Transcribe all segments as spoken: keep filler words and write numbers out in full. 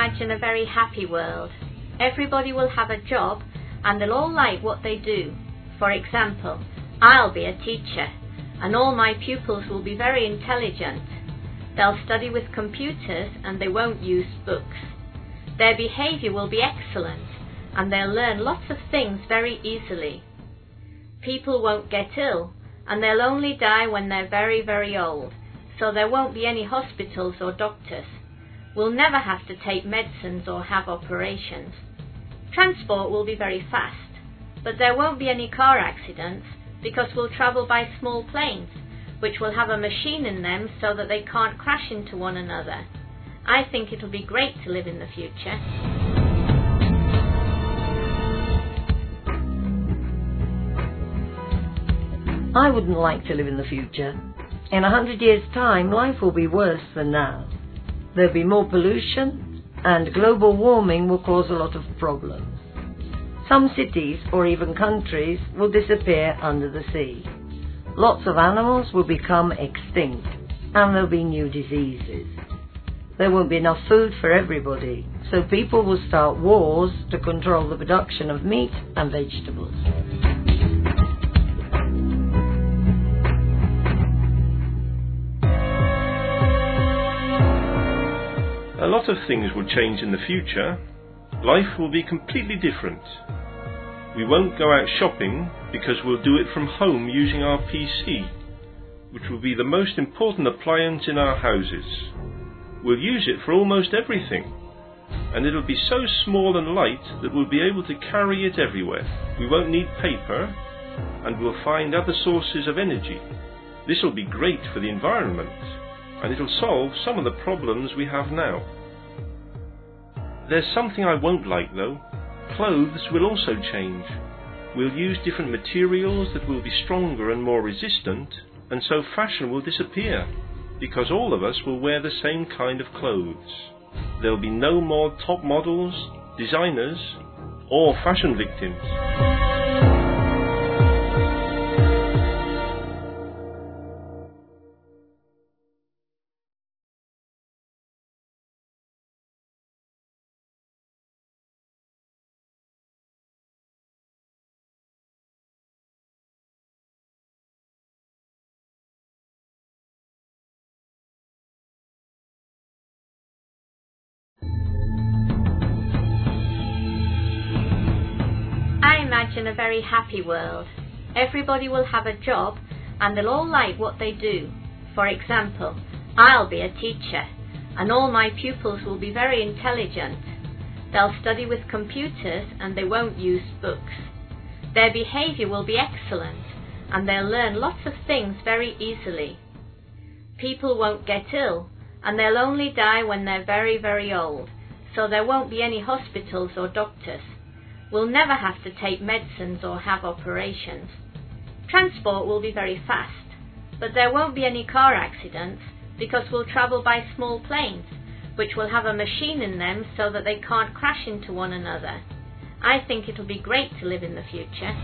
imagine a very happy world. Everybody will have a job and they'll all like what they do. For example, I'll be a teacher and all my pupils will be very intelligent. They'll study with computers and they won't use books. Their behaviour will be excellent and they'll learn lots of things very easily. People won't get ill and they'll only die when they're very, very old, so there won't be any hospitals or doctors. We'll never have to take medicines or have operations. Transport will be very fast, but there won't be any car accidents because we'll travel by small planes, which will have a machine in them so that they can't crash into one another. I think it'll be great to live in the future. I wouldn't like to live in the future. In a hundred years' time, life will be worse than now. There'll be more pollution, and global warming will cause a lot of problems. Some cities, or even countries, will disappear under the sea. Lots of animals will become extinct, and there'll be new diseases. There won't be enough food for everybody, so people will start wars to control the production of meat and vegetables. A lot of things will change in the future. Life will be completely different. We won't go out shopping because we'll do it from home using our P C, which will be the most important appliance in our houses. We'll use it for almost everything, and it'll be so small and light that we'll be able to carry it everywhere. We won't need paper, and we'll find other sources of energy. This will be great for the environment, and it'll solve some of the problems we have now. There's something I won't like though. Clothes will also change. We'll use different materials that will be stronger and more resistant, and so fashion will disappear, because all of us will wear the same kind of clothes. There'll be no more top models, designers, or fashion victims. I imagine a very happy world. Everybody will have a job and they'll all like what they do. For example, I'll be a teacher and all my pupils will be very intelligent. They'll study with computers and they won't use books. Their behaviour will be excellent and they'll learn lots of things very easily. People won't get ill and they'll only die when they're very, very old, so there won't be any hospitals or doctors. We'll never have to take medicines or have operations. Transport will be very fast, but there won't be any car accidents because we'll travel by small planes, which will have a machine in them so that they can't crash into one another. I think it'll be great to live in the future.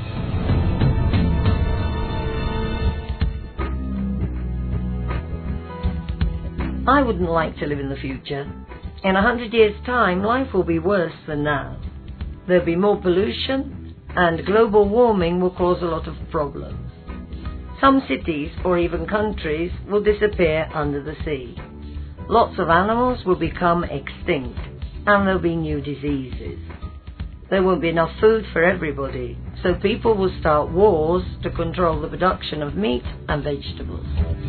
I wouldn't like to live in the future. In a hundred years' time, life will be worse than now. There'll be more pollution, and global warming will cause a lot of problems. Some cities, or even countries, will disappear under the sea. Lots of animals will become extinct, and there'll be new diseases. There won't be enough food for everybody, so people will start wars to control the production of meat and vegetables.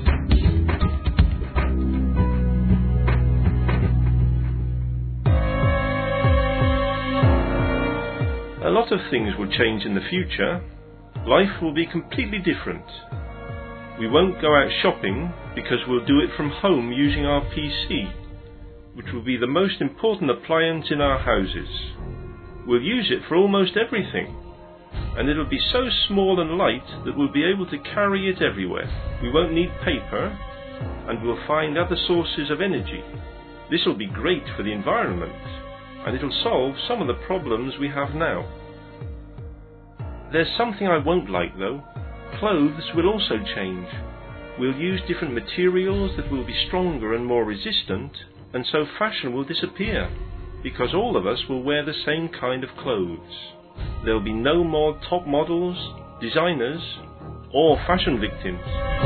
A lot of things will change in the future. Life will be completely different. We won't go out shopping because we'll do it from home using our P C, which will be the most important appliance in our houses. We'll use it for almost everything, and it'll be so small and light that we'll be able to carry it everywhere. We won't need paper, and we'll find other sources of energy. This will be great for the environment, and it'll solve some of the problems we have now. There's something I won't like though. Clothes will also change. We'll use different materials that will be stronger and more resistant, and so fashion will disappear, because all of us will wear the same kind of clothes. There will be no more top models, designers, or fashion victims.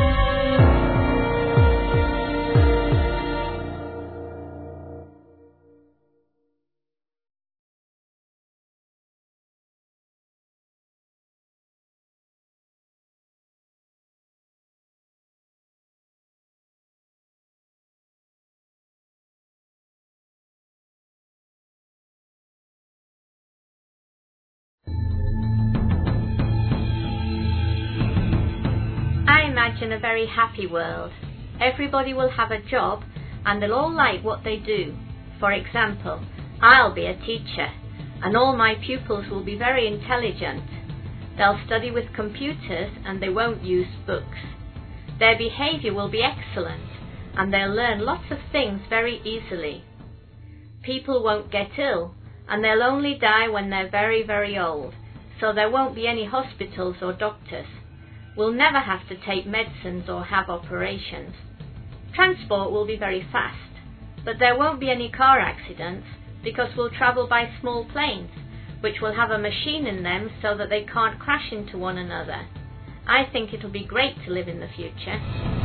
I imagine a very happy world. Everybody will have a job and they'll all like what they do. For example, I'll be a teacher and all my pupils will be very intelligent. They'll study with computers and they won't use books. Their behaviour will be excellent and they'll learn lots of things very easily. People won't get ill and they'll only die when they're very, very old, so there won't be any hospitals or doctors. We'll never have to take medicines or have operations. Transport will be very fast, but there won't be any car accidents because we'll travel by small planes, which will have a machine in them so that they can't crash into one another. I think it'll be great to live in the future.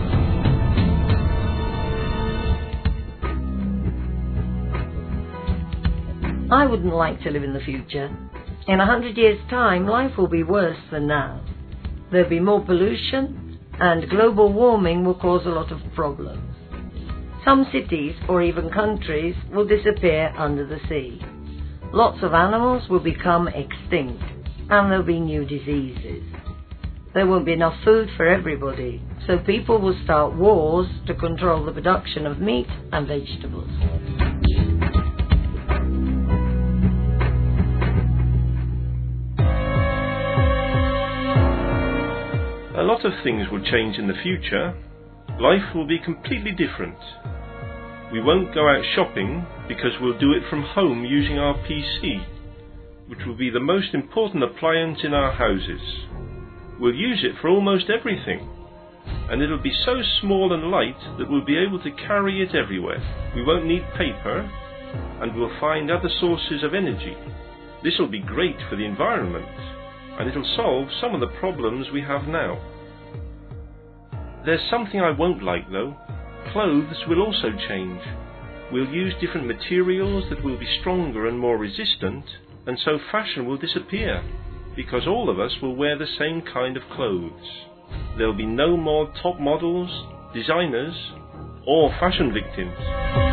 I wouldn't like to live in the future. In a hundred years' time, life will be worse than now. There'll be more pollution, and global warming will cause a lot of problems. Some cities, or even countries, will disappear under the sea. Lots of animals will become extinct, and there'll be new diseases. There won't be enough food for everybody, so people will start wars to control the production of meat and vegetables. A lot of things will change in the future. Life will be completely different. We won't go out shopping because we'll do it from home using our P C, which will be the most important appliance in our houses. We'll use it for almost everything, and it'll be so small and light that we'll be able to carry it everywhere. We won't need paper, and we'll find other sources of energy. This will be great for the environment, and it'll solve some of the problems we have now. There's something I won't like though. Clothes will also change. We'll use different materials that will be stronger and more resistant, and so fashion will disappear, because all of us will wear the same kind of clothes. There'll be no more top models, designers, or fashion victims.